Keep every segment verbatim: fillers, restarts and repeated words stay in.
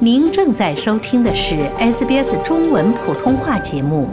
您正在收听的是 S B S 中文普通话节目。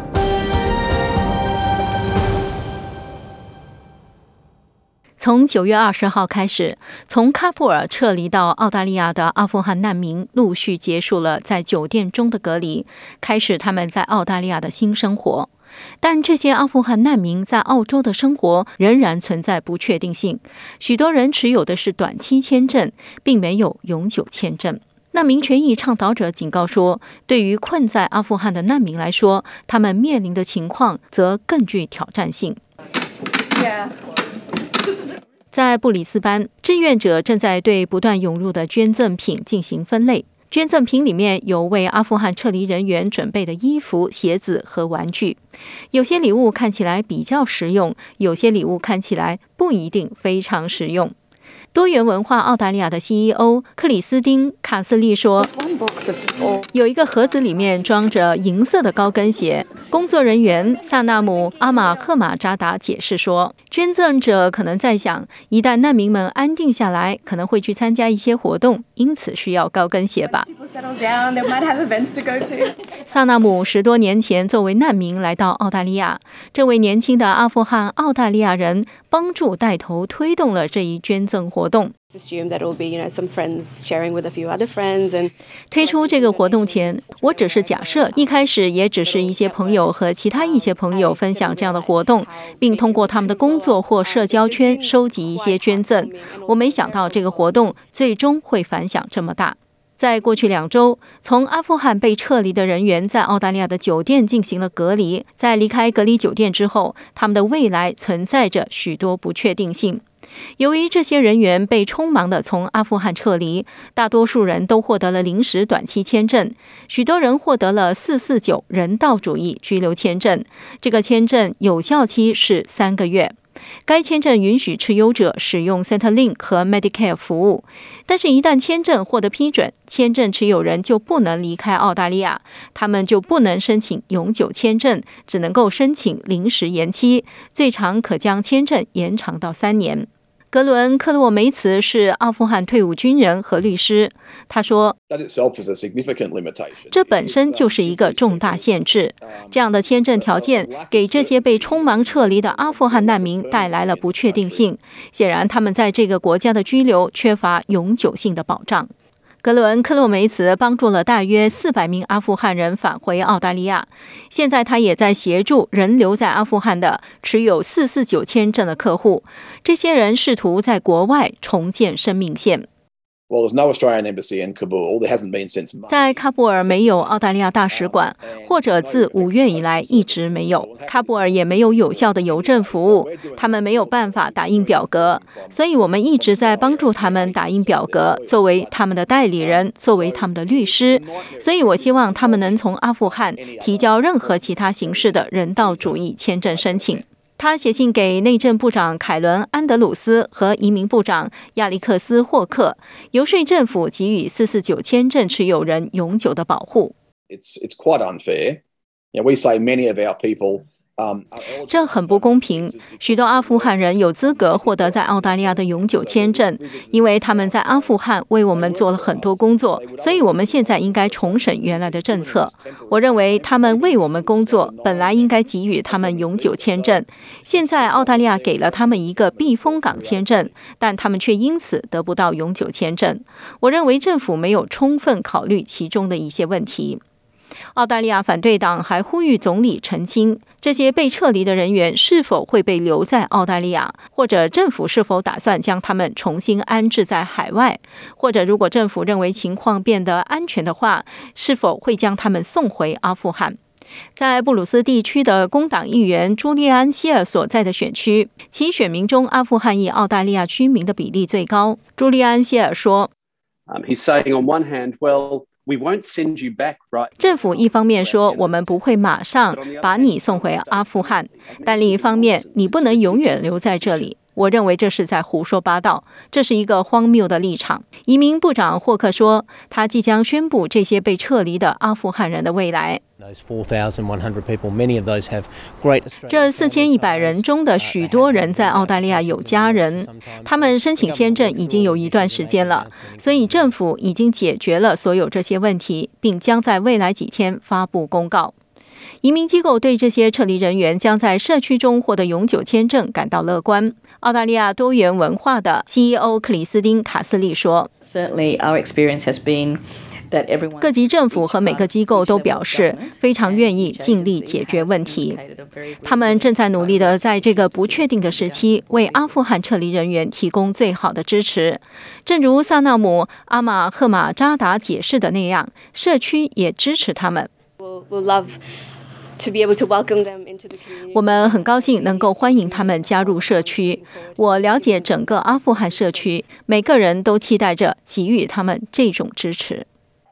从九月二十号开始，从喀布尔撤离到澳大利亚的阿富汗难民陆续结束了在酒店中的隔离，开始他们在澳大利亚的新生活。但这些阿富汗难民在澳洲的生活仍然存在不确定性，许多人持有的是短期签证，并没有永久签证。难民权益倡导者警告说，对于困在阿富汗的难民来说，他们面临的情况则更具挑战性。Yeah.在布里斯班，志愿者正在对不断涌入的捐赠品进行分类。捐赠品里面有为阿富汗撤离人员准备的衣服、鞋子和玩具。有些礼物看起来比较实用，有些礼物看起来不一定非常实用。多元文化澳大利亚的 C E O 克里斯汀·卡斯利说，有一个盒子里面装着银色的高跟鞋。工作人员萨纳姆·阿马赫马扎达解释说，捐赠者可能在想，一旦难民们安定下来，可能会去参加一些活动，因此需要高跟鞋吧。萨纳姆十多年前作为难民来到澳大利亚，这位年轻的阿富汗澳大利亚人帮助带头推动了这一捐赠活动。推出这个活动前，我只是假设一开始也只是一些朋友和其他一些朋友分享这样的活动，并通过他们的工作或社交圈收集一些捐赠。我没想到这个活动最终会反响这么大。在过去两周，从阿富汗被撤离的人员在澳大利亚的酒店进行了隔离。在离开隔离酒店之后，他们的未来存在着许多不确定性。由于这些人员被匆忙地从阿富汗撤离，大多数人都获得了临时短期签证，许多人获得了四四九人道主义居留签证，这个签证有效期是三个月。该签证允许持有者使用 Centrelink 和 Medicare 服务，但是一旦签证获得批准，签证持有人就不能离开澳大利亚，他们就不能申请永久签证，只能够申请临时延期，最长可将签证延长到三年。格伦·克洛梅茨是阿富汗退伍军人和律师，他说，这本身就是一个重大限制。这样的签证条件给这些被匆忙撤离的阿富汗难民带来了不确定性，显然他们在这个国家的居留缺乏永久性的保障。格伦·克洛梅茨帮助了大约四百名阿富汗人返回澳大利亚，现在他也在协助仍留在阿富汗的持有四四九签证的客户，这些人试图在国外重建生命线。在喀布尔没有澳大利亚大使馆，或者自五月以来一直没有。喀布尔也没有有效的邮政服务，他们没有办法打印表格，所以我们一直在帮助他们打印表格，作为他们的代理人，作为他们的律师。所以我希望他们能从阿富汗提交任何其他形式的人道主义签证申请。他写信给内政部长凯伦·安德鲁斯和移民部长亚历克斯·霍克，游说政府给予四四九签证持有人永久的保护。 It's, it's quite unfair. You know, we say many of our people 这很不公平。许多阿富汗人有资格获得在澳大利亚的永久签证，因为他们在阿富汗为我们做了很多工作，所以我们现在应该重审原来的政策。我认为他们为我们工作，本来应该给予他们永久签证。现在澳大利亚给了他们一个避风港签证，但他们却因此得不到永久签证。我认为政府没有充分考虑其中的一些问题。澳大利亚反对党还呼吁总理澄清，这些被撤离的人员是否会被留在澳大利亚，或者政府是否打算将他们重新安置在海外，或者如果政府认为情况变得安全的话，是否会将他们送回阿富汗。在布鲁斯地区的工党议员朱利安·希尔所在的选区，其选民中阿富汗裔澳大利亚居民的比例最高。朱利安·希尔说、 um, He's saying on one hand, well, We won't send you back, right? 政府一方面说我们不会马上把你送回阿富汗，但另一方面你不能永远留在这里。我认为这是在胡说八道，这是一个荒谬的立场。移民部长霍克说，他即将宣布这些被撤离的阿富汗人的未来。 这四千一百人中的许多人在澳大利亚有家人，他们申请签证已经有一段时间了，所以政府已经解决了所有这些问题，并将在未来几天发布公告。移民机构对这些撤离人员将在社区中获得永久签证感到乐观。澳大利亚多元文化的 C E O 克里斯汀·卡斯利说，各级政府和每个机构都表示非常愿意尽力解决问题。他们正在努力地在这个不确定的时期为阿富汗撤离人员提供最好的支持。正如萨纳姆·阿马赫马扎达解释的那样，社区也支持他们。我们很高兴能够欢迎他们加入社区。我了解整个阿富汗社区，每个人都期待着给予他们这种支持。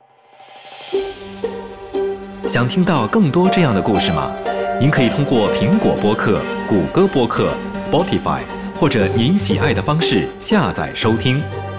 想听到更多这样的故事吗？您可以通过苹果播客、谷歌播客、Spotify 或者您喜爱的方式下载收听。